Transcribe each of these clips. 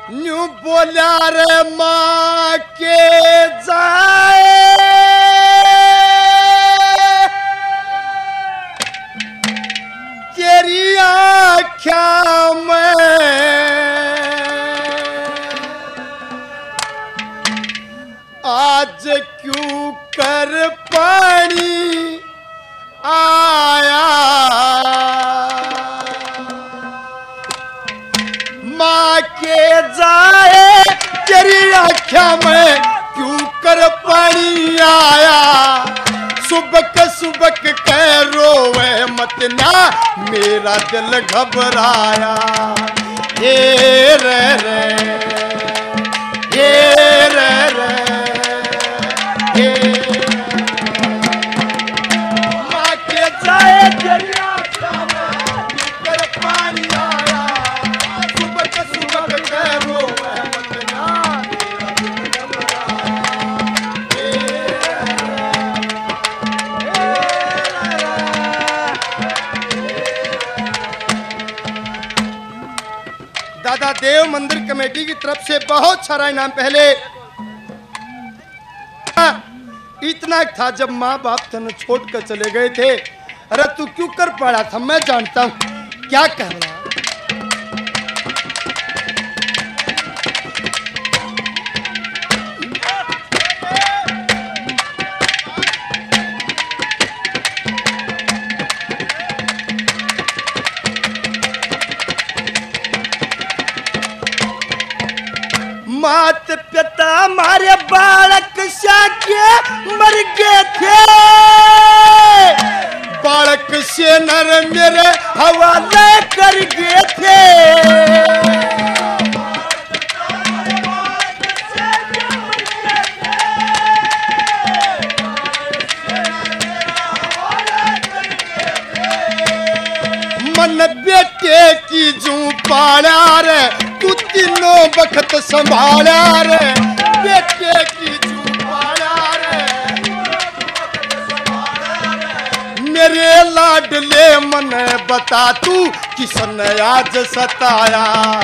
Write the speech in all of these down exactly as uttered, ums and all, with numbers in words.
New बोला रे माँ के जाए तेरी आँखों में आज क्यों कर पानी आया माँ के जाए तेरी आँखों में क्यों कर पानी आया सुबक सुबक कह रोवे मत ना मेरा दिल घबराया ये रे रे ये रे रे ये माँ के जाए तेरी आँखों में क्यों कर पानी आया सुबक सुबक कह रोवे मत ना मेरा दिल दादा देव मंदिर कमेटी की तरफ से बहुत सारा इनाम। पहले इतना था जब माँ बाप तने छोड़ कर चले गए थे। अरे तू क्यों कर पड़ा था मैं जानता हूँ क्या कर रहा। मात पिता मारे बालक साके मर गए थे बालक से नर मेरे हवाले कर गए थे मन बेटे की जू पाला रे तू तीनों बखत संभाला रे बेटे की जू पाला रे मेरे लाडले मन बता तू किसने आज सताया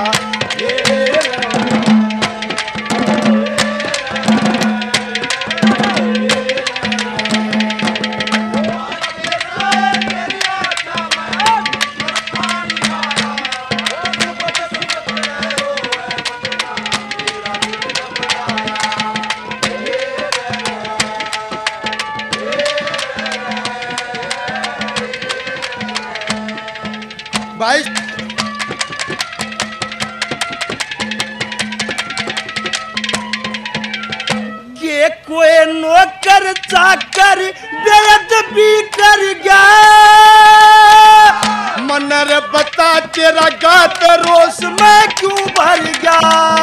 भाई के कोई नौकर चाकर बेअदबी कर गया मनर बता तेरा गात रोस में क्यों भर गया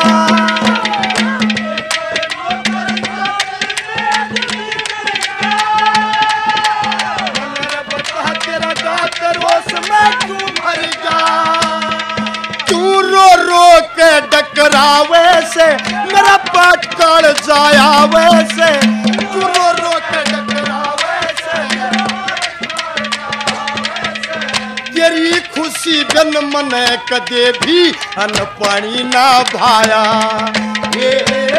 डकरावे से मेरा पाटकाल जाया वैसे रो रो के डकरावे से तेरी खुशी बिन मन कदे भी अन पानी ना भाया ये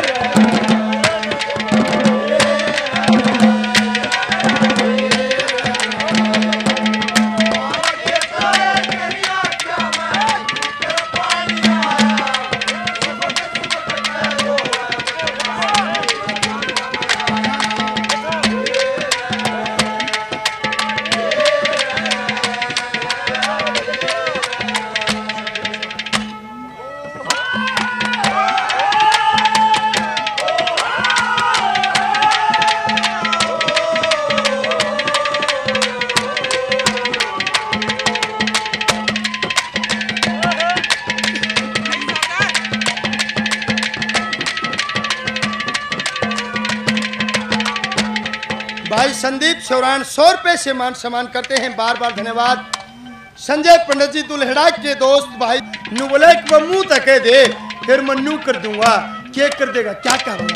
भाई संदीप शौरान सौ रुपए से मान सम्मान करते हैं बार बार धन्यवाद। संजय पंडित जी दुल्हड़ा के दोस्त भाई नु बोले कि मुंह तक दे फिर मन्नू कर दूंगा क्या कर देगा क्या करूंगा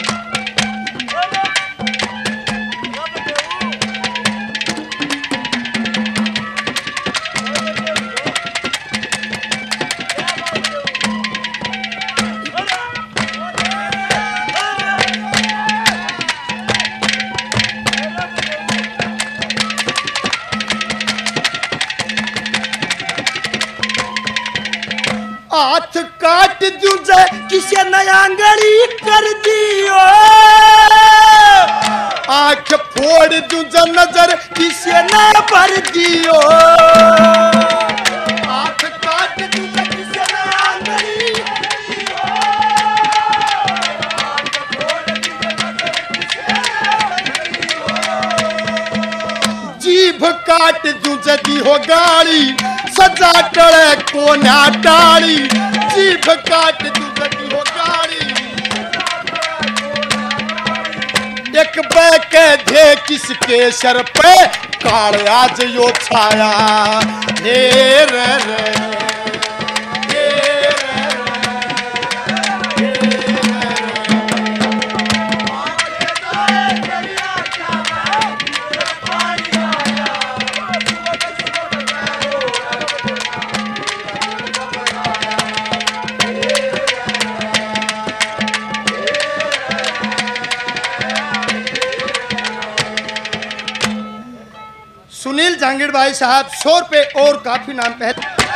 हाथ काट दूं जे किसे नयांगड़ी कर दियो, आंख फोड़ दूं जे नजर किसे ना भर दियो, हाथ काट दूं जे किसे नयांगड़ी कर दियो, आंख फोड़ दूं जे नजर किसे ना भर दियो, जीभ काट दूं जे दी हो गाड़ी सजा टड़े कोना टाड़ी, जीभ काट दूं जे दी हो गाड़ी एक बैके धे किसके सर पे काल आज यो छाया, हे रे रे हे रे रे, हे सुनील जहांगीर भाई साहब सौ रुपए और काफी नाम पे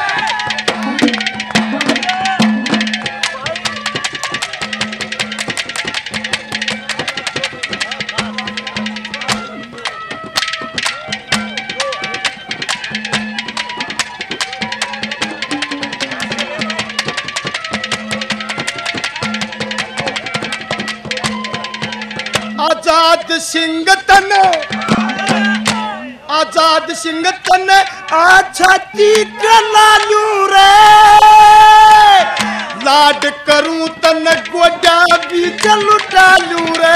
आजाद सिंह तन आजाद सिंह तन आछाती लालू रे, लाड करूं तन गोडा भी लुटालू रे,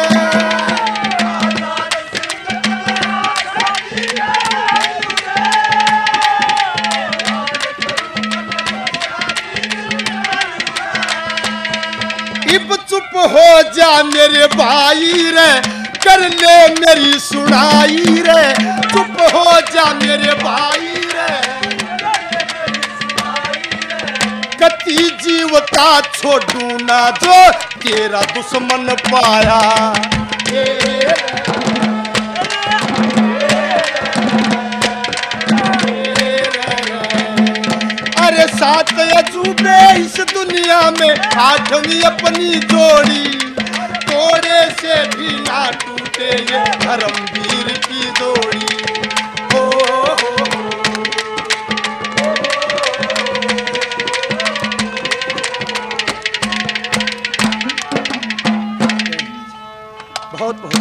इब चुप हो जा मेरे भाई रे, कर ले मेरी सुनाई रे, चुप हो जा मेरे भाई रे, कति जीवता छोड़ू ना जो तेरा दुश्मन पाया, अरे सात अजूबे इस दुनिया में आठवीं अपनी जोड़ी, तोड़े से भी ना टूटे ये धर्मवीर की जोड़ी, हो, हो, हो। बहुत बहुत